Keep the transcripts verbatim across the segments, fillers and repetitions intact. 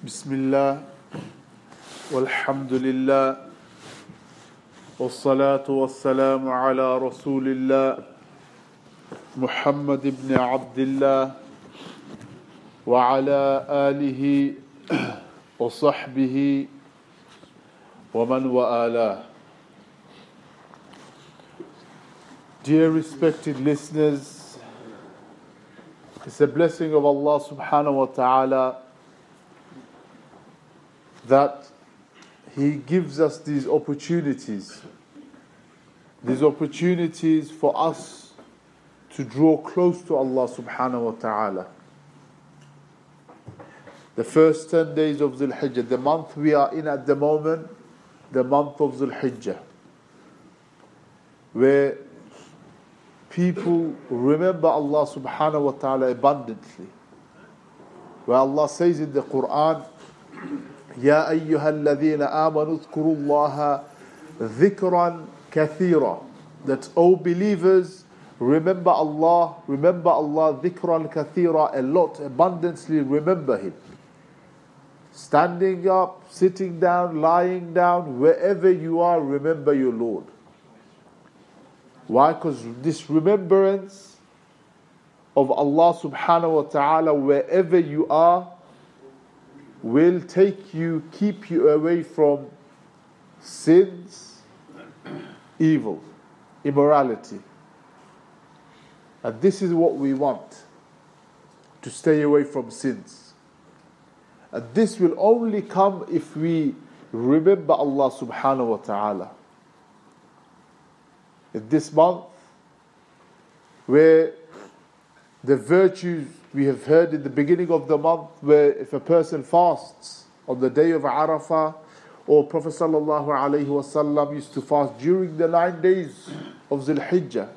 بسم الله والحمد لله والصلاة والسلام على رسول الله محمد بن عبد الله وعلى آله وصحبه ومن والاه. Dear respected listeners, it's a blessing of Allah subhanahu wa ta'ala that He gives us these opportunities, these opportunities for us to draw close to Allah subhanahu wa ta'ala. The first ten days of Dhul Hijjah, the month we are in at the moment, the month of Dhul Hijjah, where people remember Allah subhanahu wa ta'ala abundantly. Where Allah says in the Quran, يا أيها الذين آمنوا اذكروا الله ذكرا كثيرا, that O believers, remember Allah, remember Allah ذكرا كثيرا, a lot, abundantly remember Him. Standing up, sitting down, lying down, wherever you are, remember your Lord. Why? Because this remembrance of Allah subhanahu wa ta'ala wherever you are will take you, keep you away from sins, evil, immorality. And this is what we want, to stay away from sins. And this will only come if we remember Allah subhanahu wa ta'ala. In this month, where the virtues we have heard in the beginning of the month, where if a person fasts on the day of Arafah, or Prophet sallallahu alaihi wasallam used to fast during the nine days of Dhul Hijjah,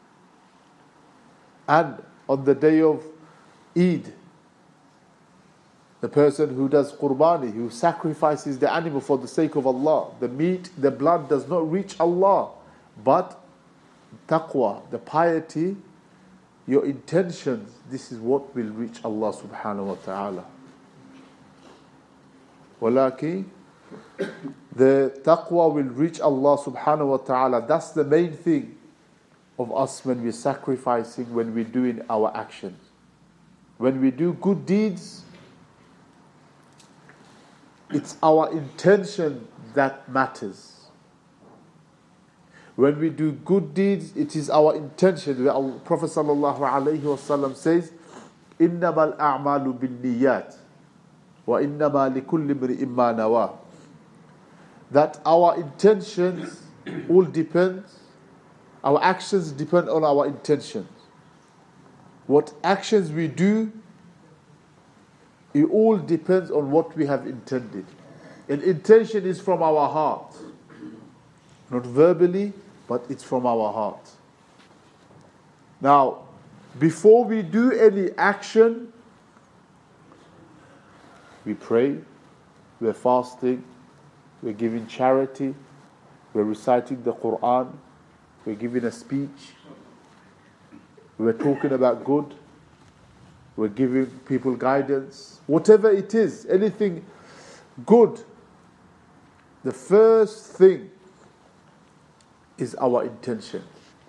and on the day of Eid, the person who does qurbani, who sacrifices the animal for the sake of Allah, the meat, the blood does not reach Allah, but taqwa, the piety, your intentions, this is what will reach Allah subhanahu wa ta'ala. Walaki, the taqwa will reach Allah subhanahu wa ta'ala. That's the main thing of us when we're sacrificing, when we're doing our actions. When we do good deeds, it's our intention that matters. When we do good deeds, it is our intention. The Prophet sallallahu alaihi wasallam says, إِنَّمَا الْأَعْمَالُ بِالنِّيَّاتِ وَإِنَّمَا لِكُلِّ امْرِئٍ مَّا نَوَىٰ. That our intentions all depend, our actions depend on our intentions. What actions we do, it all depends on what we have intended. And intention is from our heart, not verbally, but it's from our heart. Now, before we do any action, we pray, we're fasting, we're giving charity, we're reciting the Quran, we're giving a speech, we're talking about good, we're giving people guidance, whatever it is, anything good. The first thing is our intention.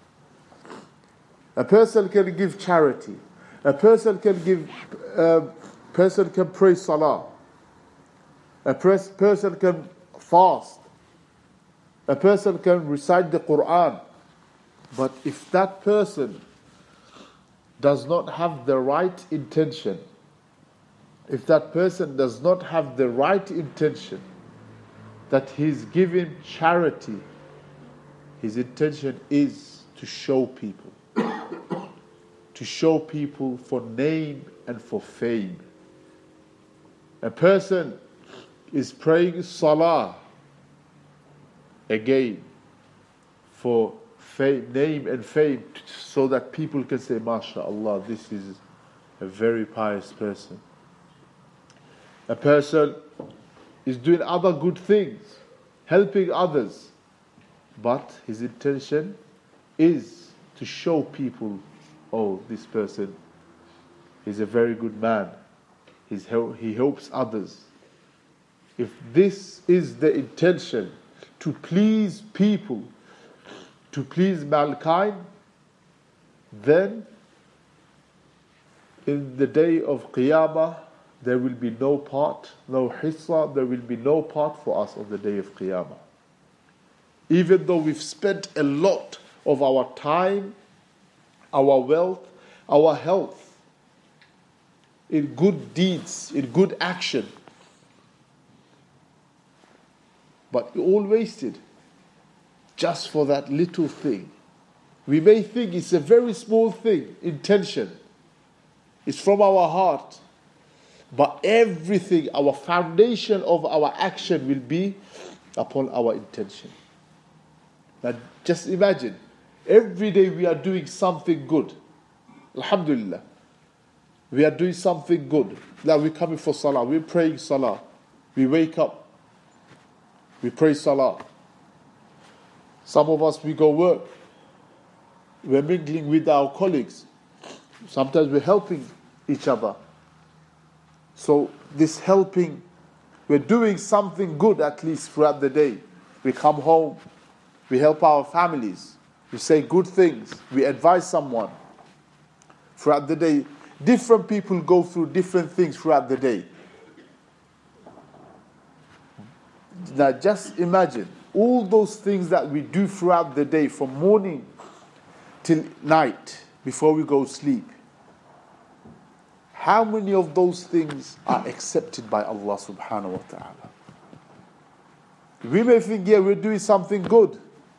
A person can give charity. A person can give. A person can pray salah. A pres- person can fast. A person can recite the Quran. But if that person does not have the right intention, if that person does not have the right intention, that he's giving charity, his intention is to show people, to show people for name and for fame. A person is praying salah, again, for fame, name and fame, so that people can say, MashaAllah, this is a very pious person. A person is doing other good things, helping others, but his intention is to show people, oh, this person is a very good man. He's, he helps others. if this is the intention, to please people, to please mankind, then in the day of Qiyamah, there will be no part, no hissa, there will be no part for us on the day of Qiyamah. Even though we've spent a lot of our time, our wealth, our health in good deeds, in good action, but all wasted just for that little thing. We may think it's a very small thing, intention. It's from our heart. But everything, our foundation of our action will be upon our intention. Now just imagine, every day we are doing something good. Alhamdulillah. We are doing something good. Now we're coming for salah, we're praying salah. We wake up, we pray salah. Some of us, we go work. We're mingling with our colleagues. Sometimes we're helping each other. So this helping, we're doing something good at least throughout the day. We come home, we help our families, we say good things, we advise someone. Throughout the day, different people go through different things throughout the day. Now just imagine all those things that we do throughout the day, from morning till night, before we go sleep. How many of those things are accepted by Allah subhanahu wa ta'ala? We may think, yeah, we're doing something good.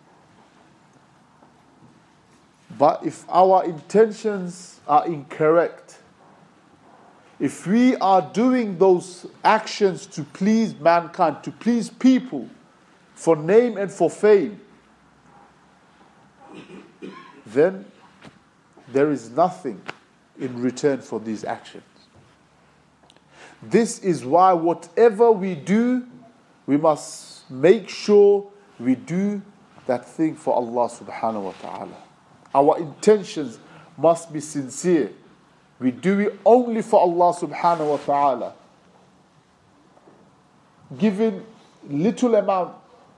But if our intentions are incorrect, if we are doing those actions to please mankind, to please people, for name and for fame, then there is nothing in return for these actions. This is why whatever we do, we must make sure we do that thing for Allah subhanahu wa ta'ala. Our intentions must be sincere. We do it only for Allah subhanahu wa ta'ala. Giving little amount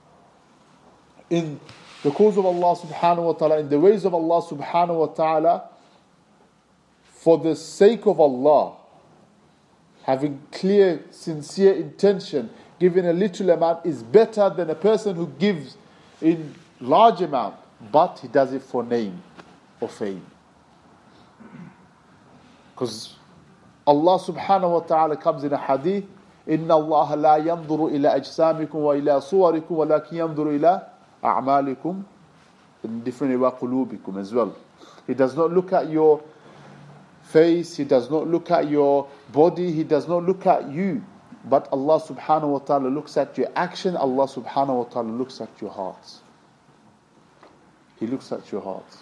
in the cause of Allah subhanahu wa ta'ala, in the ways of Allah subhanahu wa ta'ala, for the sake of Allah, having clear, sincere intention, giving a little amount is better than a person who gives in large amount, but he does it for name or fame. Because Allah subhanahu wa ta'ala comes in a hadith, إِنَّ اللَّهَ لَا يَنْظُرُ إِلَىٰ أَجْسَامِكُمْ وَإِلَىٰ صُوَرِكُمْ وَلَكِنْ يَنْظُرُ إِلَىٰ أَعْمَالِكُمْ, in different way, قُلُوبِكُمْ as well. He does not look at your face, He does not look at your body, He does not look at you. But Allah subhanahu wa ta'ala looks at your action, Allah subhanahu wa ta'ala looks at your hearts. He looks at your hearts.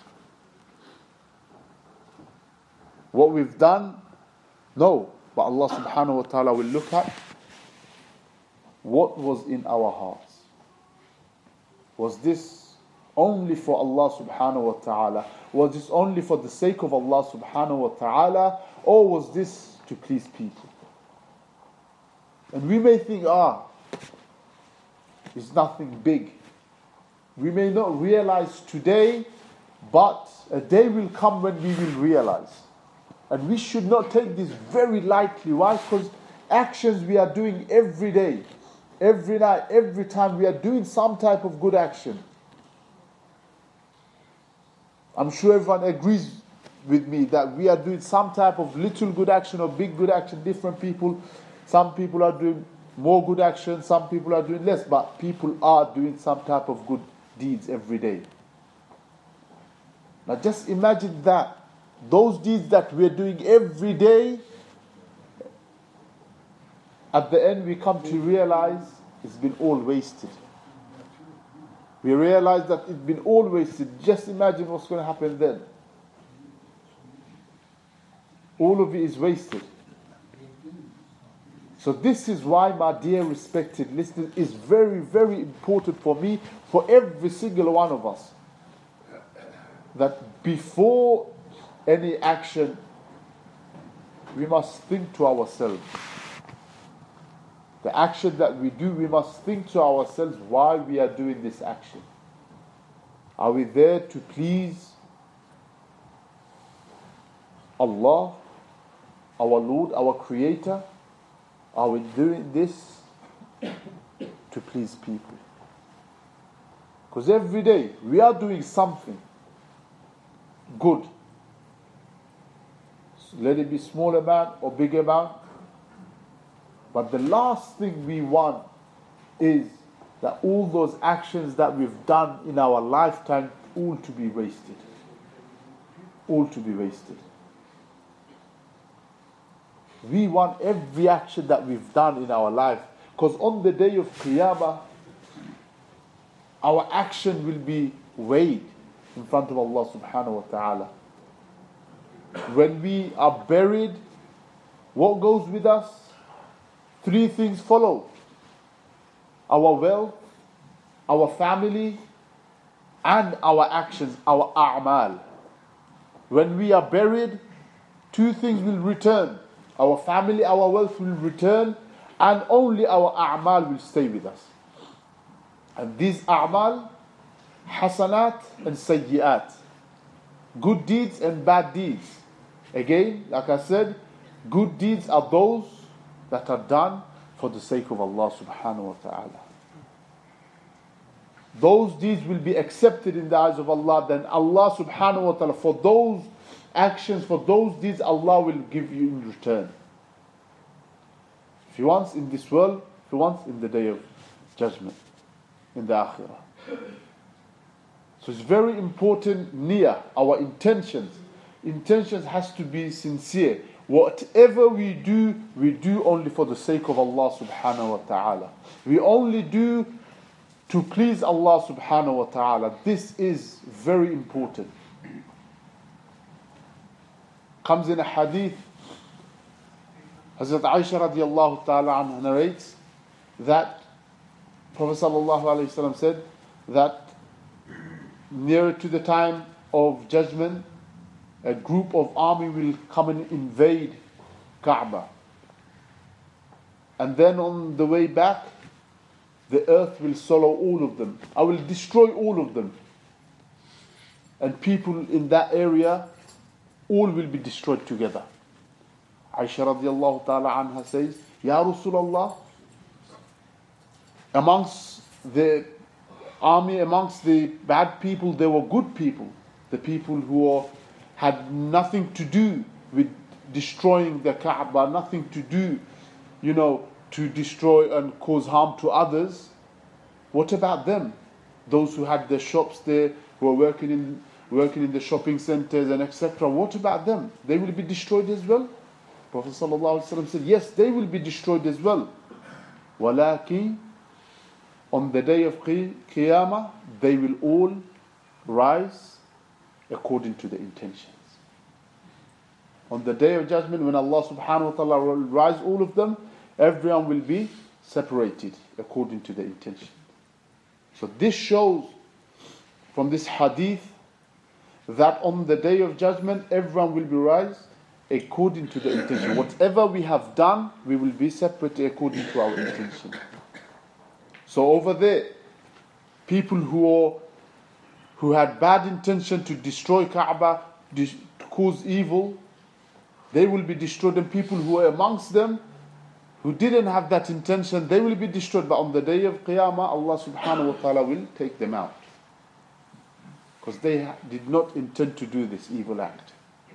What we've done, no. But Allah subhanahu wa ta'ala will look at what was in our hearts. Was this only for Allah subhanahu wa ta'ala? Was this only for the sake of Allah subhanahu wa ta'ala? Or was this to please people? And we may think, ah, it's nothing big. We may not realize today, but a day will come when we will realize. And we should not take this very lightly. Why? Because actions we are doing every day, every night, every time we are doing some type of good action. I'm sure everyone agrees with me that we are doing some type of little good action or big good action. Different people, some people are doing more good action, some people are doing less, but people are doing some type of good deeds every day. Now just imagine that. Those deeds that we're doing every day, at the end we come to realize it's been all wasted. We realize that it's been all wasted. Just imagine what's going to happen then. All of it is wasted. So this is why, my dear respected listeners, is very, very important for me, for every single one of us, that before any action, we must think to ourselves, The action that we do, we must think to ourselves why we are doing this action. Are we there to please Allah, our Lord, our Creator? Are we doing this to please people? Because every day we are doing something good. Let it be small amount or big amount. But the last thing we want is that all those actions that we've done in our lifetime, all to be wasted. All to be wasted. We want every action that we've done in our life, because on the day of Qiyamah, our action will be weighed in front of Allah subhanahu wa ta'ala. When we are buried, what goes with us? Three things follow: our wealth, our family, and our actions, our a'mal. When we are buried, two things will return. Our family, our wealth will return, and only our a'mal will stay with us. And these a'mal, hasanat and sayyi'at, good deeds and bad deeds. Again, like I said, good deeds are those that are done for the sake of Allah subhanahu wa ta'ala. Those deeds will be accepted in the eyes of Allah. Then Allah subhanahu wa ta'ala, for those actions, for those deeds, Allah will give you in return. If He wants in this world, If He wants in the day of judgment, in the akhirah. So it's very important, niyyah, our intentions. Intentions has to be sincere. Whatever we do, we do only for the sake of Allah subhanahu wa ta'ala. We only do to please Allah subhanahu wa ta'ala. This is very important. Comes in a hadith, Hazrat Aisha radiallahu ta'ala anha narrates that Prophet sallallahu alayhi wa sallam said that nearer to the time of judgment, a group of army will come and invade Kaaba. And then on the way back, the earth will swallow all of them. I will destroy all of them. And people in that area, all will be destroyed together. Aisha radiallahu ta'ala anha says, Ya Rasulullah, amongst the army, amongst the bad people, there were good people. The people who are had nothing to do with destroying the Kaaba, nothing to do, you know, to destroy and cause harm to others. What about them? Those who had their shops there, who are working in working in the shopping centers and et cetera. What about them? They will be destroyed as well? Prophet sallallahu alaihi wasallam said, yes, they will be destroyed as well. Walaki, on the day of Qiyamah, they will all rise according to the intentions. On the day of judgment, when Allah subhanahu wa ta'ala will rise all of them, everyone will be separated according to the intention. So this shows from this hadith that on the day of judgment, everyone will be raised according to the intention. Whatever we have done, we will be separated according to our intention. So over there, people who are who had bad intention to destroy Kaaba, to cause evil, they will be destroyed. And people who are amongst them, who didn't have that intention, they will be destroyed. But on the day of Qiyamah, Allah subhanahu wa ta'ala will take them out. Because they did not intend to do this evil act.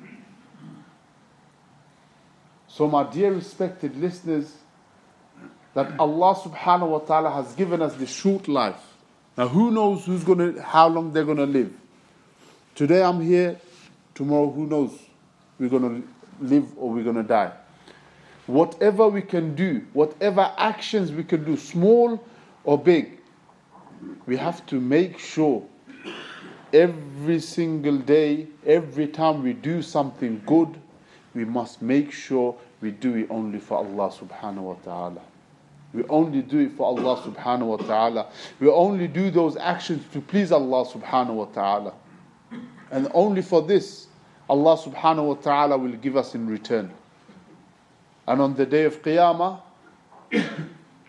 So my dear respected listeners, that Allah subhanahu wa ta'ala has given us this short life. Now who knows who's gonna, how long they're going to live. Today I'm here, tomorrow who knows, we're going to live or we're going to die. Whatever we can do, whatever actions we can do, small or big, we have to make sure every single day, every time we do something good, we must make sure we do it only for Allah subhanahu wa ta'ala. We only do it for Allah subhanahu wa ta'ala. We only do those actions to please Allah subhanahu wa ta'ala. And only for this, Allah subhanahu wa ta'ala will give us in return. And on the day of Qiyamah,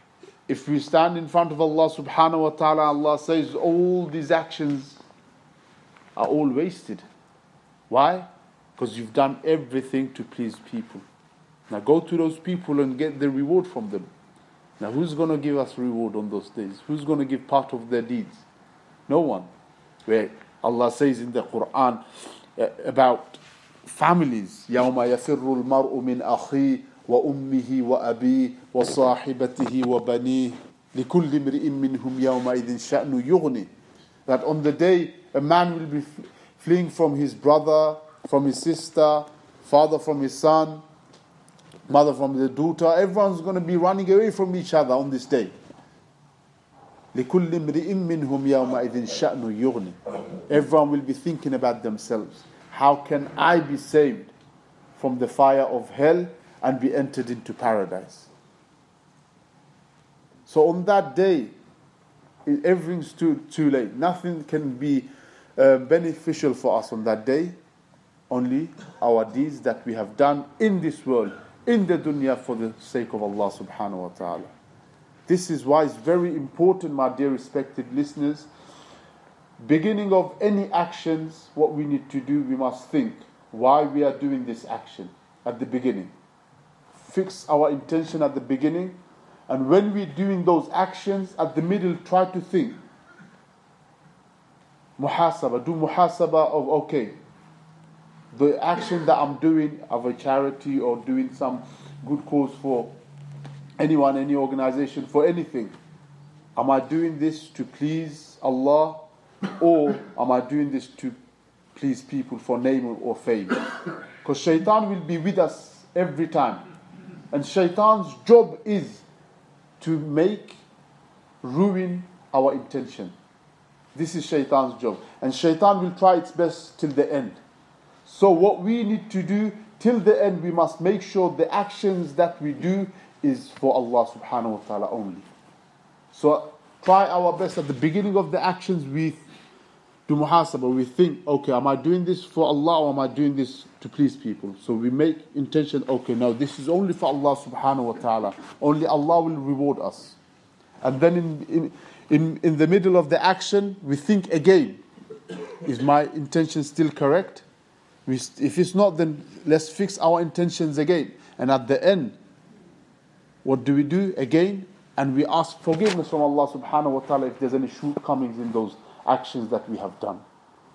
if we stand in front of Allah subhanahu wa ta'ala, Allah says all these actions are all wasted. Why? Because you've done everything to please people. Now go to those people and get the reward from them. Now who's going to give us reward on those days? Who's going to give part of their deeds? No one. Where Allah says in the Quran uh, about families, يَوْمَ يَفِرُّ الْمَرْءُ مِنْ أَخِيهِ وَأُمِّهِ وَأَبِيهِ وَصَاحِبَتِهِ وَبَنِيهِ لِكُلِّ امْرِئٍ مِّنْهُمْ يَوْمَئِذٍ شَأْنُ يُغْنِي. That on the day a man will be fleeing from his brother, from his sister, father from his son, mother from the daughter. Everyone's going to be running away from each other on this day. لِكُلِّ امْرِئٍ مِّنْهُمْ يَوْمَئِذٍ شَأْنُ يُغْنِي. Everyone will be thinking about themselves. How can I be saved from the fire of hell and be entered into paradise? So on that day, everything's too, too late. Nothing can be uh, beneficial for us on that day. Only our deeds that we have done in this world, in the dunya, for the sake of Allah subhanahu wa ta'ala. This is why it's very important, my dear respected listeners. Beginning of any actions, what we need to do, we must think why we are doing this action at the beginning. Fix our intention at the beginning, and when we're doing those actions at the middle, try to think. Muhasaba, do muhasaba of, okay, the action that I'm doing of a charity or doing some good cause for anyone, any organization, for anything. Am I doing this to please Allah, or am I doing this to please people for name or fame? Because shaitan will be with us every time. And shaitan's job is to make, ruin our intention. This is shaitan's job. And shaitan will try its best till the end. So what we need to do till the end, we must make sure the actions that we do is for Allah subhanahu wa ta'ala only. So try our best at the beginning of the actions, we do muhasabah, we think, okay, am I doing this for Allah or am I doing this to please people? So we make intention, okay, no, this is only for Allah subhanahu wa ta'ala. Only Allah will reward us. And then in, in, in, in the middle of the action, we think again, is my intention still correct? We, if it's not, then let's fix our intentions again. And at the end, what do we do again? And we ask forgiveness from Allah subhanahu wa ta'ala if there's any shortcomings in those actions that we have done.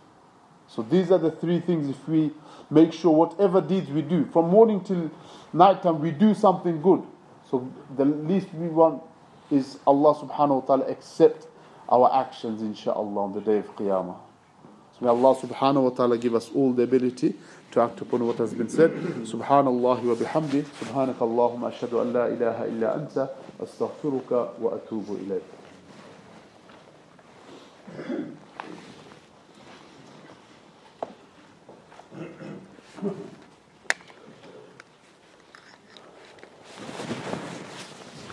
So these are the three things. If we make sure whatever deeds we do, from morning till night time, we do something good. So the least we want is Allah subhanahu wa ta'ala accept our actions, insha'Allah, on the day of Qiyamah. So may Allah subhanahu wa ta'ala give us all the ability to act upon what has been said. Subhanallah wa bihamdi. Subhanaka Allahumma ashhadu an la ilaha illa anta. Astaghfiruka wa atubu ilayk.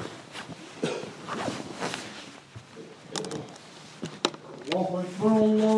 الله أكبر الله